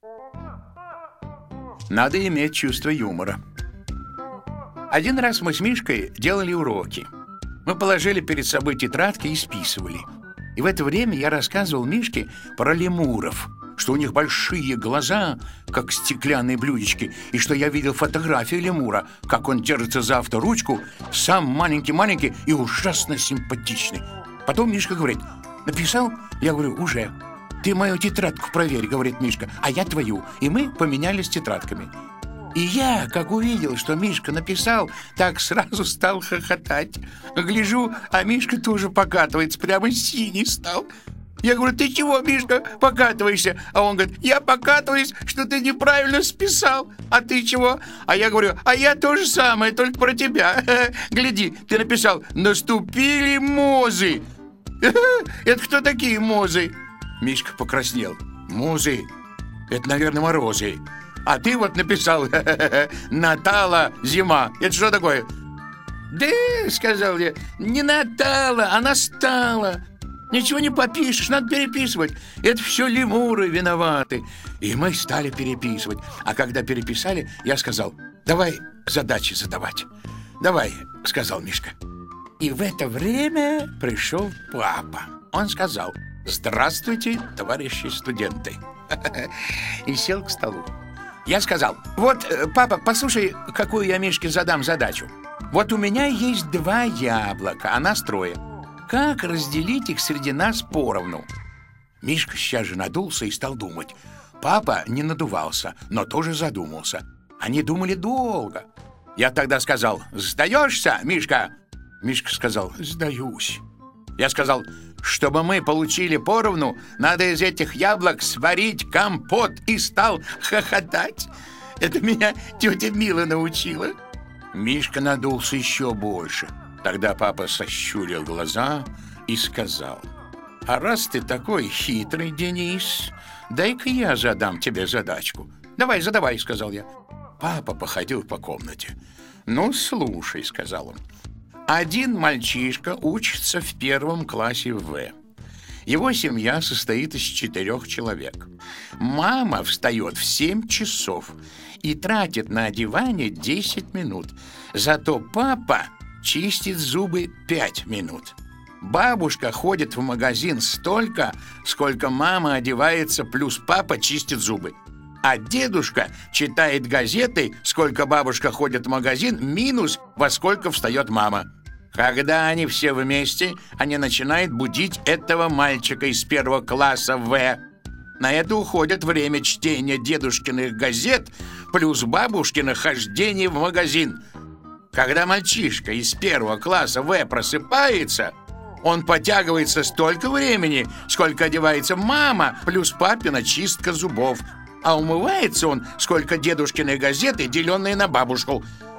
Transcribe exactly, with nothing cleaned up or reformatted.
Надо иметь чувство юмора. Один раз мы с Мишкой делали уроки. Мы положили перед собой тетрадки и списывали. И в это время я рассказывал Мишке про лемуров, что у них большие глаза, как стеклянные блюдечки, и что я видел фотографию лемура, как он держится за авторучку, сам маленький-маленький и ужасно симпатичный. Потом Мишка говорит: написал? Я говорю: уже. Ты мою тетрадку проверь, говорит Мишка, а я твою. И мы поменялись тетрадками. И я, как увидел, что Мишка написал, так сразу стал хохотать. Гляжу, а Мишка тоже покатывается, прямо синий стал. Я говорю: ты чего, Мишка, покатываешься? А он говорит: я покатываюсь, что ты неправильно списал. А ты чего? А я говорю: а я то же самое, только про тебя. Гляди, ты написал: наступили мозы. Это кто такие мозы? Мишка покраснел. Мозы? Это, наверное, морозы. А ты вот написал: Натала, зима. Это что такое? Да, сказал я, не Натала, а настала. Ничего не попишешь, надо переписывать. Это все лемуры виноваты. И мы стали переписывать. А когда переписали, я сказал: давай задачи задавать. Давай, сказал Мишка. И в это время пришел папа. Он сказал: здравствуйте, товарищи студенты. И сел к столу. Я сказал: вот, папа, послушай, какую я Мишке задам задачу. Вот у меня есть два яблока, а нас трое. Как разделить их среди нас поровну? Мишка сейчас же надулся и стал думать. Папа не надувался, но тоже задумался. Они думали долго. Я тогда сказал: сдаешься, Мишка? Мишка сказал: сдаюсь. Я сказал: чтобы мы получили поровну, надо из этих яблок сварить компот. И стал хохотать. Это меня тетя Мила научила. Мишка надулся еще больше. Тогда папа сощурил глаза и сказал: а раз ты такой хитрый, Денис, дай-ка я задам тебе задачку. Давай, задавай, сказал я. Папа походил по комнате. Ну, слушай, сказал он. Один мальчишка учится в первом классе В. Его семья состоит из четырех человек. Мама встает в семь часов и тратит на одевание десять минут. Зато папа чистит зубы пять минут. Бабушка ходит в магазин столько, сколько мама одевается, плюс папа чистит зубы. А дедушка читает газеты, сколько бабушка ходит в магазин, минус во сколько встает мама. Когда они все вместе, они начинают будить этого мальчика из первого класса В. На это уходит время чтения дедушкиных газет плюс бабушкино хождение в магазин. Когда мальчишка из первого класса В просыпается, он подтягивается столько времени, сколько одевается мама плюс папина чистка зубов. А умывается он, сколько дедушкиной газеты, деленные на бабушку.